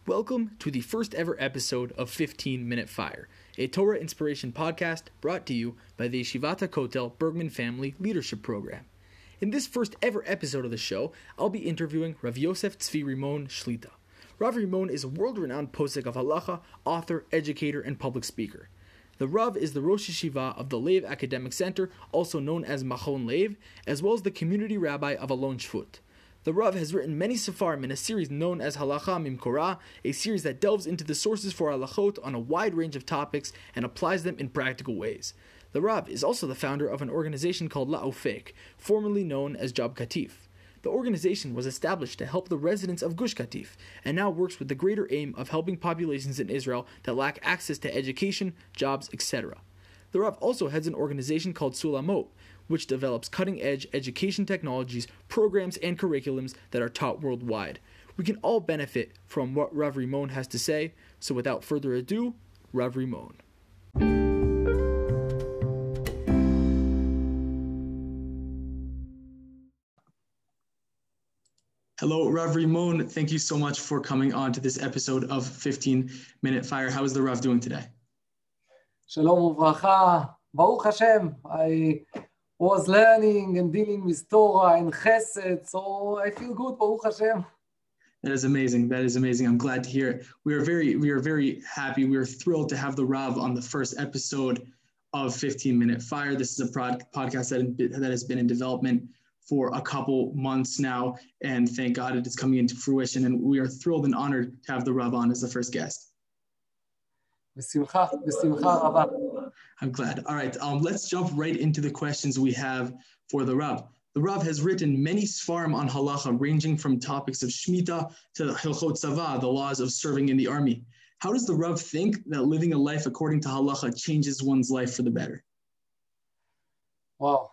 Welcome to the first ever episode of 15 Minute Fire, a Torah inspiration podcast brought to you by the Yeshivat HaKotel Bergman Family Leadership Program. In this first ever episode of the show, I'll be interviewing Rav Yosef Tzvi Rimon Shlita. Rav Rimon is a world-renowned posek of halacha, author, educator, and public speaker. The Rav is the Rosh Yeshiva of the Lev Academic Center, also known as Machon Lev, as well as the community rabbi of Alon Shvut. The Rav has written many sefarim in a series known as Halacha Mimkora, a series that delves into the sources for halachot on a wide range of topics and applies them in practical ways. The Rav is also the founder of an organization called La'ofek, formerly known as Job Katif. The organization was established to help the residents of Gush Katif, and now works with the greater aim of helping populations in Israel that lack access to education, jobs, etc. The Rav also heads an organization called Sulamot, which develops cutting-edge education technologies, programs, and curriculums that are taught worldwide. We can all benefit from what Rav Rimon has to say, so without further ado, Rav Rimon. Hello, Rav Rimon. Thank you so much for coming on to this episode of 15 Minute Fire. How is the Rav doing today? Shalom uvracha. Baruch Hashem. I was learning and dealing with Torah and Chesed, so I feel good, Baruch Hashem. That is amazing. That is amazing. I'm glad to hear it. We are very happy. We are thrilled to have the Rav on the first episode of 15 Minute Fire. This is a podcast that has been in development for a couple months now, and thank God it is coming into fruition. And we are thrilled and honored to have the Rav on as the first guest. B'simcha rabah. I'm glad. All right, let's jump right into the questions we have for the Rav. The Rav has written many svarim on halacha, ranging from topics of Shemitah to Hilchot Tzava, the laws of serving in the army. How does the Rav think that living a life according to halacha changes one's life for the better? Wow.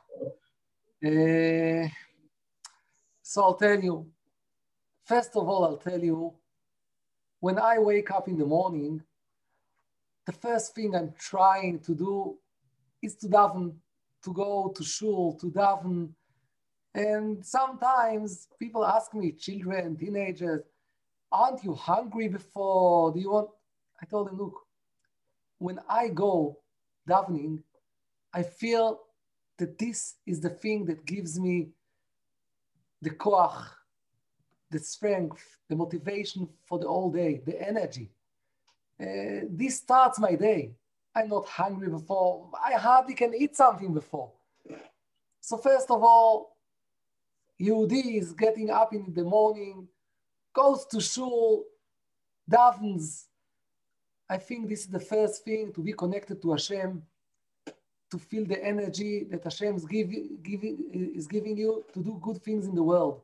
So I'll tell you. First of all, I'll tell you, when I wake up in the morning, the first thing I'm trying to do is to daven, to go to shul, to daven. And sometimes people ask me, children, teenagers, aren't you hungry before? Do you want? I told them, look, when I go davening, I feel that this is the thing that gives me the koach, the strength, the motivation for the whole day, the energy. This starts my day. I'm not hungry before. I hardly can eat something before. So first of all, Yehudi is getting up in the morning, goes to shul, davens. I think this is the first thing, to be connected to Hashem, to feel the energy that Hashem is giving you to do good things in the world.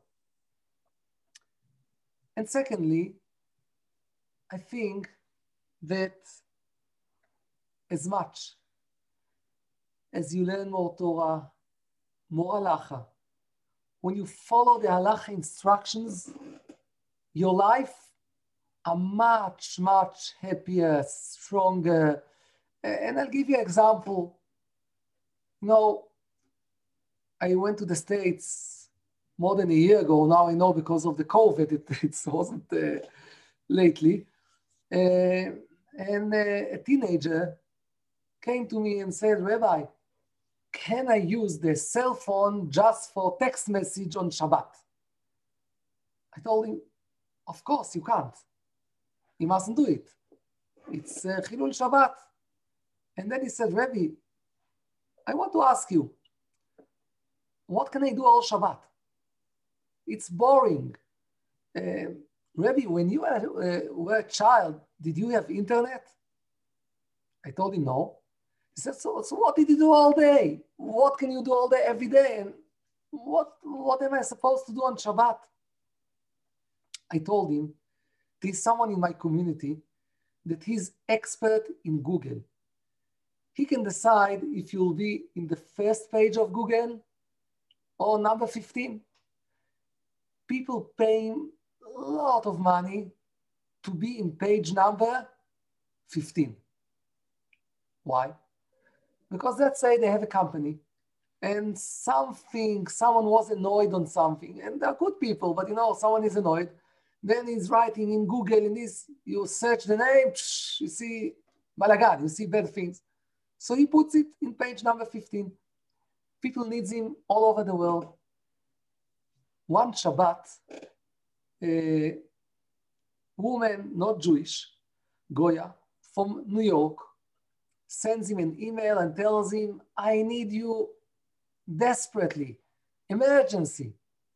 And secondly, I think that as much as you learn more Torah, more halacha, when you follow the halacha instructions, your life are much, much happier, stronger. And I'll give you an example. You know, I went to the States more than a year ago. Now I know because of the COVID, it wasn't lately. And a teenager came to me and said, Rabbi, can I use the cell phone just for text message on Shabbat? I told him, of course you can't. You mustn't do it. It's Chilul Shabbat. And then he said, Rabbi, I want to ask you, what can I do all Shabbat? It's boring. Rabbi, when you were a child, did you have internet? I told him no. He said, so what did you do all day? What can you do all day, every day? And what am I supposed to do on Shabbat? I told him, there's someone in my community that he's expert in Google. He can decide if you'll be in the first page of Google or number 15. People paying a lot of money to be in page number 15. Why? Because let's say they have a company and someone was annoyed on something, and they're good people, but someone is annoyed. Then he's writing in Google, in this, you search the name, you see balagan, you see bad things. So he puts it in page number 15. People needs him all over the world. One Shabbat, a woman, not Jewish, Goya, from New York, sends him an email and tells him, I need you desperately, emergency.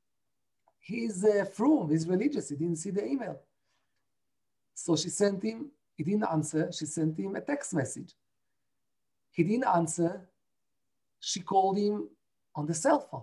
He's frum, he's religious, he didn't see the email. So she sent him, he didn't answer, she sent him a text message. He didn't answer, she called him on the cell phone.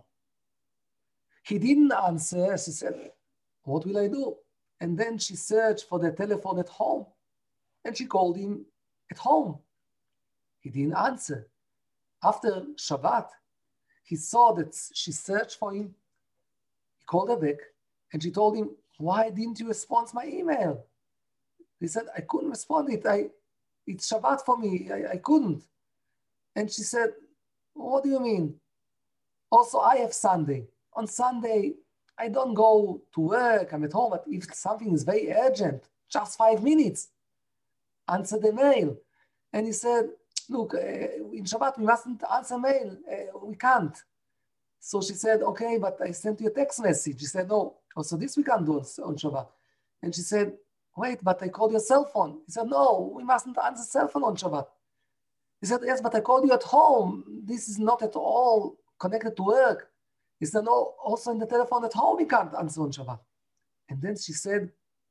He didn't answer, she said, what will I do? And then she searched for the telephone at home and she called him at home. He didn't answer. After Shabbat, he saw that she searched for him. He called her back and she told him, why didn't you respond to my email? He said, I couldn't respond it's Shabbat for me, I couldn't. And she said, what do you mean? Also, I have Sunday. On Sunday, I don't go to work, I'm at home, but if something is very urgent, just 5 minutes, answer the mail. And he said, look, in Shabbat, we mustn't answer mail. We can't. So she said, okay, but I sent you a text message. He said, no, also this we can't do on Shabbat. And she said, wait, but I called your cell phone. He said, no, we mustn't answer cell phone on Shabbat. He said, yes, but I called you at home. This is not at all connected to work. He said, no, also in the telephone at home, we can't answer on Shabbat. And then she said,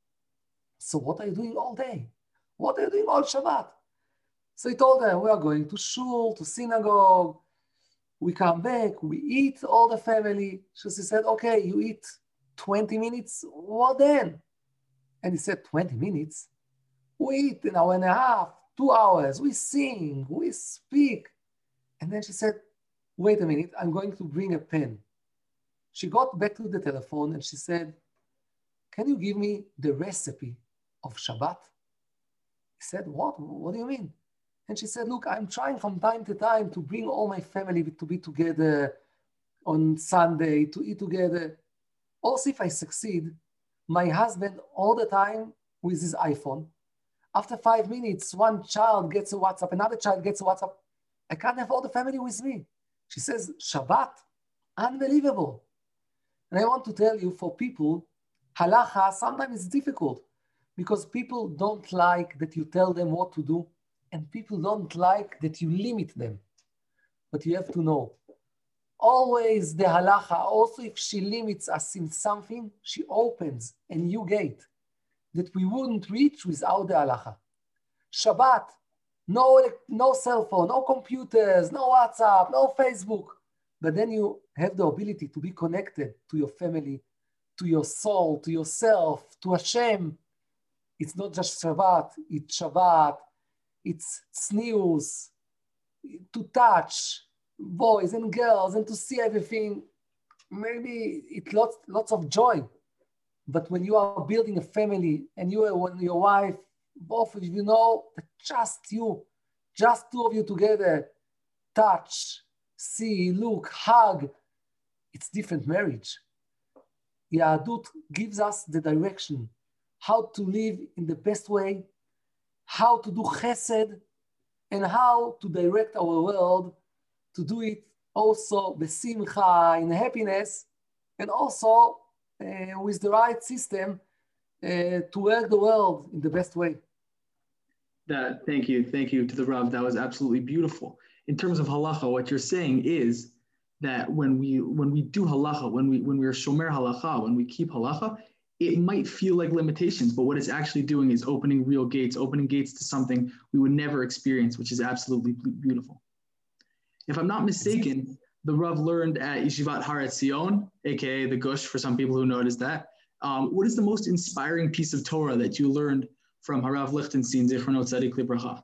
so what are you doing all day? What are you doing all Shabbat? So he told her, we are going to shul, to synagogue. We come back, we eat, all the family. So she said, okay, you eat 20 minutes, what then? And he said, 20 minutes? We eat an hour and a half, 2 hours, we sing, we speak. And then she said, wait a minute, I'm going to bring a pen. She got back to the telephone and she said, can you give me the recipe of Shabbat? He said, what? What do you mean? And she said, look, I'm trying from time to time to bring all my family to be together on Sunday, to eat together. Also, if I succeed, my husband all the time with his iPhone. After 5 minutes, one child gets a WhatsApp, another child gets a WhatsApp. I can't have all the family with me. She says, Shabbat, unbelievable. And I want to tell you, for people, halacha sometimes is difficult because people don't like that you tell them what to do and people don't like that you limit them. But you have to know, always the halacha, also if she limits us in something, she opens a new gate that we wouldn't reach without the halacha. Shabbat, no cell phone, no computers, no WhatsApp, no Facebook. But then you have the ability to be connected to your family, to your soul, to yourself, to Hashem. It's not just Shabbat, it's tznius, to touch boys and girls and to see everything. Maybe it's lots of joy. But when you are building a family and you and your wife, both of you know that just two of you together, touch, see, look, hug, it's different marriage. Yahadut gives us the direction, how to live in the best way, how to do chesed, and how to direct our world to do it also besimcha, in happiness, and also with the right system to work the world in the best way. Thank you to the Rav. That was absolutely beautiful. In terms of halacha, what you're saying is that when we do halacha, when we are shomer halacha, when we keep halacha, it might feel like limitations, but what it's actually doing is opening gates to something we would never experience, which is absolutely beautiful. If I'm not mistaken, the Rav learned at Yeshivat Har Etzion, aka the Gush, for some people who noticed that. What is the most inspiring piece of Torah that you learned from Harav Lichtenstein, Zichrono Tzadik Libracha?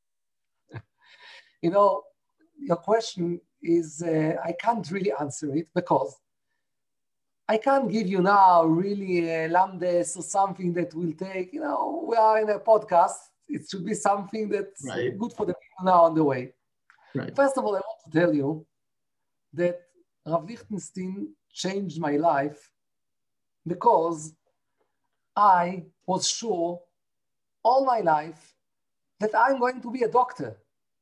You know, your question is, I can't really answer it because I can't give you now really a lamdes or something that will take, we are in a podcast. It should be something that's right. Good for the people now on the way. Right. First of all, I want to tell you that Rav Lichtenstein changed my life because I was sure all my life that I'm going to be a doctor.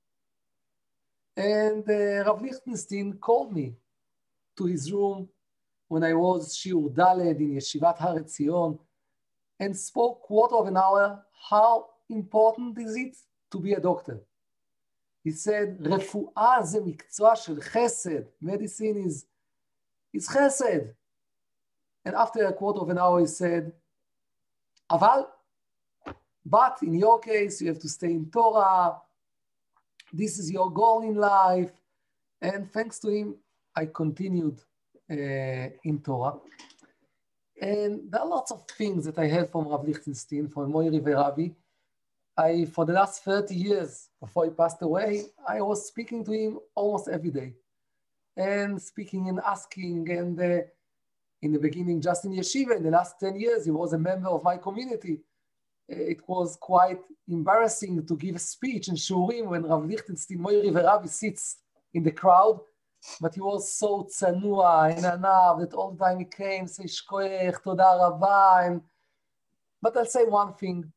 And Rav Lichtenstein called me to his room when I was Shiur Daled in Yeshivat Har Etzion and spoke quarter of an hour how important is it to be a doctor. He said, רפואה זה מקצוע של חסד. Medicine is חסד. And after a quarter of an hour, he said, but in your case, you have to stay in Torah. This is your goal in life. And thanks to him, I continued in Torah. And there are lots of things that I heard from Rav Lichtenstein, from Moiri Veravi. For the last 30 years, before he passed away, I was speaking to him almost every day. And speaking and asking, and in the beginning, just in yeshiva, in the last 10 years, he was a member of my community. It was quite embarrassing to give a speech in Shurim when Rav Lichtenstein, Moiri Veravi sits in the crowd, but he was so tzanua and anav that all the time he came, say, shkoech, toda rabba. But I'll say one thing.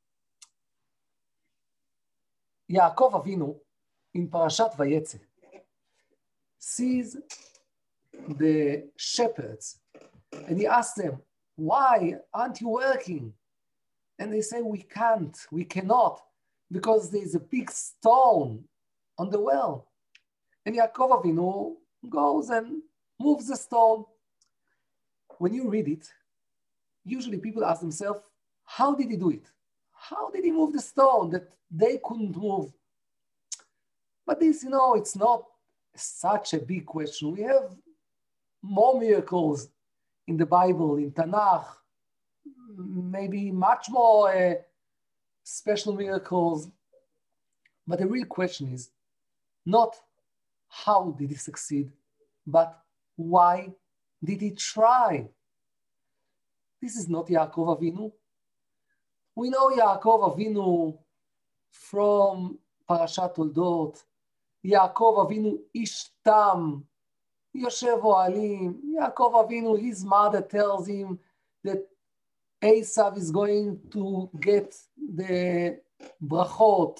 Yaakov Avinu, in Parashat Vayetze, sees the shepherds, and he asks them, why aren't you working? And they say, we cannot, because there's a big stone on the well. And Yaakov Avinu goes and moves the stone. When you read it, usually people ask themselves, how did he do it? How did he move the stone that they couldn't move? But this, it's not such a big question. We have more miracles in the Bible, in Tanakh, maybe much more special miracles. But the real question is not how did he succeed, but why did he try? This is not Yaakov Avinu. We know Yaakov Avinu from Parashat Toldot. Yaakov Avinu ish tam, Yoshev Ohalim. Yaakov Avinu, his mother tells him that Esav is going to get the brachot.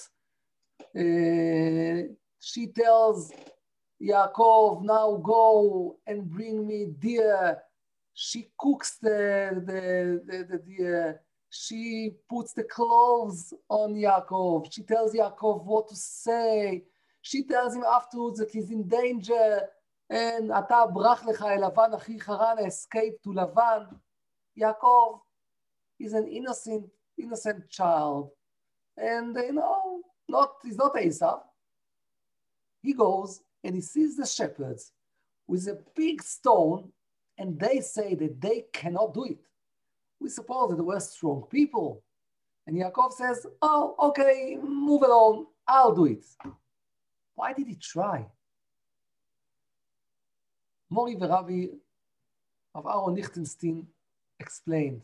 She tells Yaakov, now go and bring me deer. She cooks the deer. She puts the clothes on Yaakov. She tells Yaakov what to say. She tells him afterwards that he's in danger. And ata brach lecha el Lavan achi Haran, escape to Lavan. Yaakov is an innocent child. And he's not Esav. He goes and he sees the shepherds with a big stone, and they say that they cannot do it. We suppose that they were strong people. And Yaakov says, oh, okay, move along, I'll do it. Why did he try? Mori Veravi of Aaron Lichtenstein explained,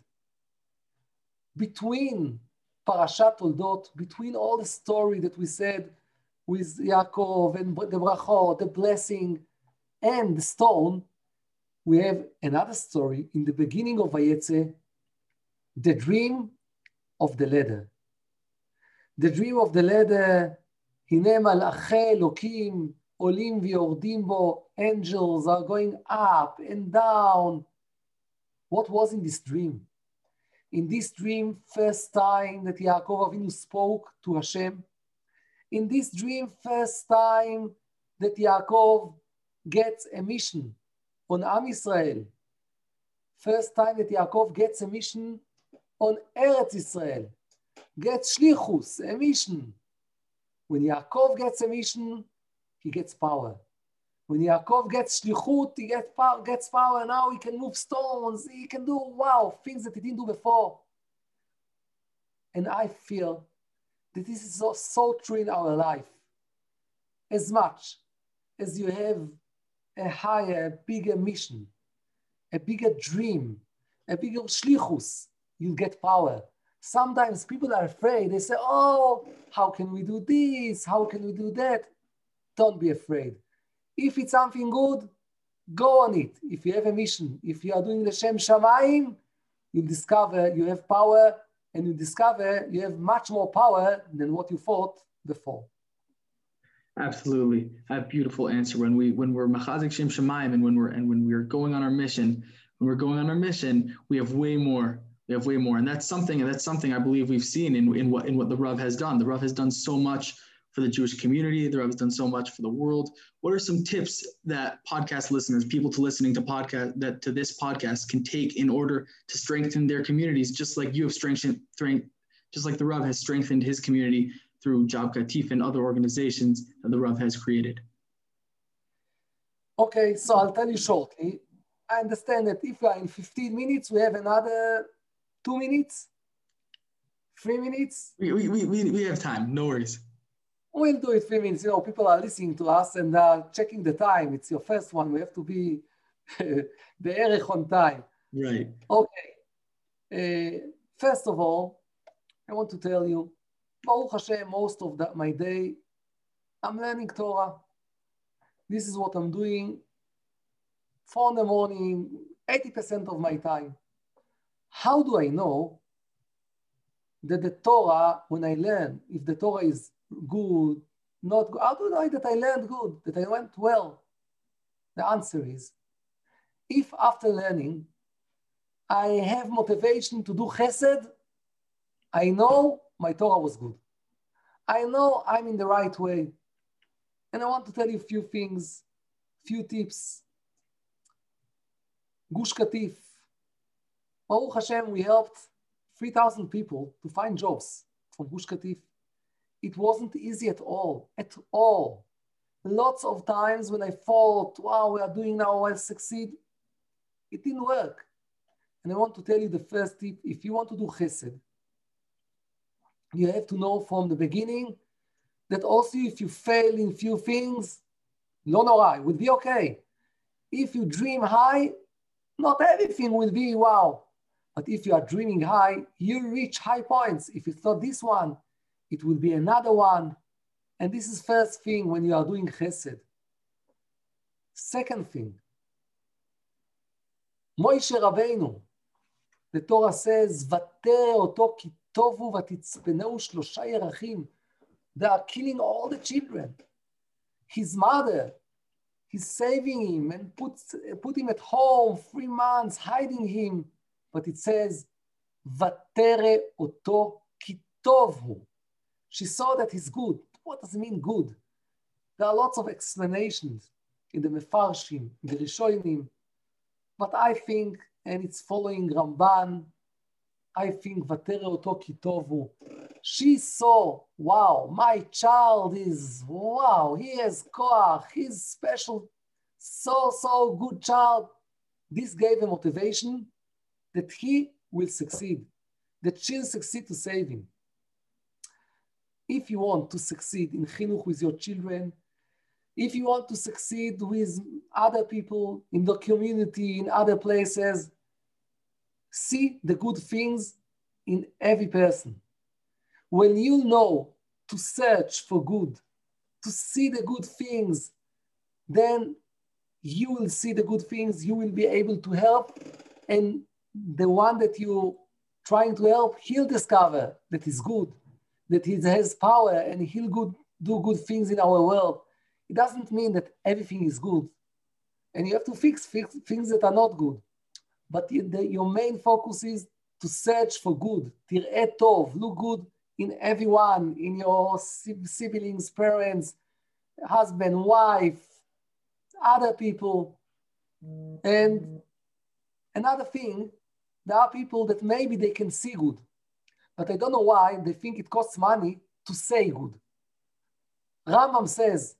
between Parashat Toldot, between all the story that we said with Yaakov and the brachot, the blessing, and the stone, we have another story in the beginning of Vayetze, the dream of the ladder. The dream of the ladder, הנה מלאכי אלוקים עולים ויורדים בו, angels are going up and down. What was in this dream? In this dream, first time that Yaakov Avinu spoke to Hashem. In this dream, first time that Yaakov gets a mission on Am Yisrael. First time that Yaakov gets a mission on Eretz Yisrael. Gets shlichus, a mission. When Yaakov gets a mission, he gets power. When Yaakov gets shlichut, he gets power. Now he can move stones. He can do, things that he didn't do before. And I feel that this is so true in our life. As much as you have a higher, bigger mission, a bigger dream, a bigger shlichus, you get power. Sometimes people are afraid. They say, oh, how can we do this? How can we do that? Don't be afraid. If it's something good, go on it. If you have a mission, if you are doing the Shem Shamayim, you discover you have power, and you discover you have much more power than what you thought before. Absolutely, a beautiful answer. When we're machazik shem shemayim, and when we're going on our mission, we have way more. And that's something I believe we've seen in what the Rav has done. The Rav has done so much for the Jewish community. The Rav has done so much for the world. What are some tips that podcast listeners, people listening to this podcast can take in order to strengthen their communities, just like you have just like the Rav has strengthened his community through Job Katif and other organizations that the Rav has created? Okay, so I'll tell you shortly. I understand that if we are in 15 minutes, we have another 2 minutes, 3 minutes. We have time, no worries. We'll do it 3 minutes. You know, people are listening to us and checking the time. It's your first one. We have to be the erech on time. Right. Okay. First of all, I want to tell you, Baruch Hashem, most of my day, I'm learning Torah. This is what I'm doing 4 in the morning, 80% of my time. How do I know that the Torah, when I learn, if the Torah is good, not good, how do I know that I learned good, that I went well? The answer is, if after learning, I have motivation to do chesed, I know my Torah was good. I know I'm in the right way. And I want to tell you a few things, few tips. Gush Katif. Baruch Hashem, we helped 3,000 people to find jobs from Gush Katif. It wasn't easy at all, Lots of times when I thought, wow, we are doing now, I'll succeed. It didn't work. And I want to tell you the first tip. If you want to do chesed, you have to know from the beginning that also if you fail in few things, lo nora, it will be okay. If you dream high, not everything will be wow. But if you are dreaming high, you reach high points. If it's not this one, it will be another one. And this is first thing when you are doing chesed. Second thing, Moshe Rabbeinu, the Torah says, "Vatere oto ki tovu vatitzpeneu shlosha yerachim." They are killing all the children. His mother, he's saving him and put him at home 3 months, hiding him. But it says, "Vatere oto ki tovu." She saw that he's good. What does it mean good? There are lots of explanations in the Mefarshim, in the Rishonim. But I think, and it's following Ramban, I think Vatere oto ki tovu. She saw, wow, my child is, wow, he has koach, he's special, so good child. This gave a motivation that he will succeed, that she'll succeed to save him. If you want to succeed in chinuch with your children, if you want to succeed with other people in the community, in other places, see the good things in every person. When you know to search for good, to see the good things, then you will see the good things, you will be able to help, and the one that you're trying to help, he'll discover that he's good, that he has power, and he'll do good things in our world. It doesn't mean that everything is good, and you have to fix things that are not good. But your main focus is to search for good. Tir'eh tov, look good in everyone, in your siblings, parents, husband, wife, other people. And another thing, there are people that maybe they can see good, but I don't know why they think it costs money to say good. Rambam says,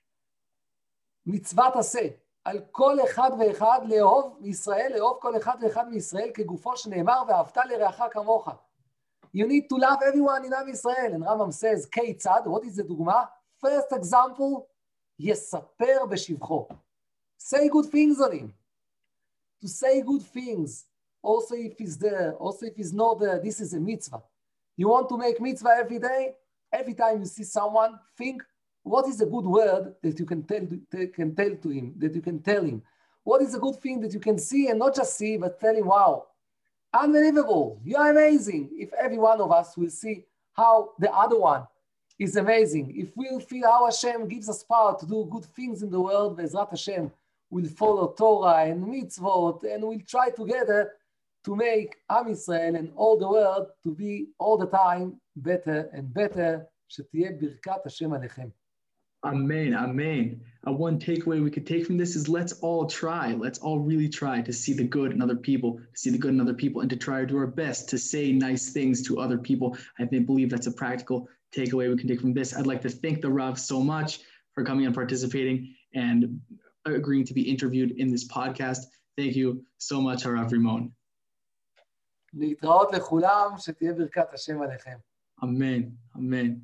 מצוות עשה, על כל אחד ואחד לאהוב מישראל, לאהוב כל אחד ואחד מישראל כגופו שנאמר, ואהבת לרעך כמוך. You need to love everyone in Am Yisrael. And Rambam says, כיצד? What is the דוגמה? First example, יספר בשבחו. Say good things on him. To say good things, also if he's there, also if he's not there, this is a mitzvah. You want to make mitzvah every day? Every time you see someone, think, what is a good word that you can tell to him, that you can tell him? What is a good thing that you can see and not just see, but tell him, wow, unbelievable. You are amazing. If every one of us will see how the other one is amazing, if we'll feel how Hashem gives us power to do good things in the world, Be'ezrat Hashem, we'll follow Torah and mitzvot, and we'll try together to make Am Yisrael and all the world to be all the time better and better. שתהיה ברכת השם עליכם. Amen, amen. One takeaway we could take from this is let's all try. Let's all really try to see the good in other people, and to try to do our best to say nice things to other people. I believe that's a practical takeaway we can take from this. I'd like to thank the Rav so much for coming and participating and agreeing to be interviewed in this podcast. Thank you so much, Harav Rimon. להתראות לכולם, שתהיה ברכת השם עליכם. Amen, amen.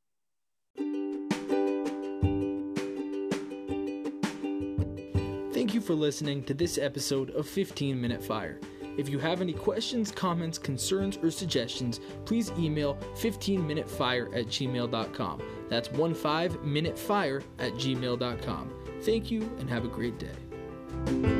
Thank you for listening to this episode of 15 Minute Fire. If you have any questions, comments, concerns, or suggestions, please email 15minutefire@gmail.com. That's 15minutefire@gmail.com. Thank you and have a great day.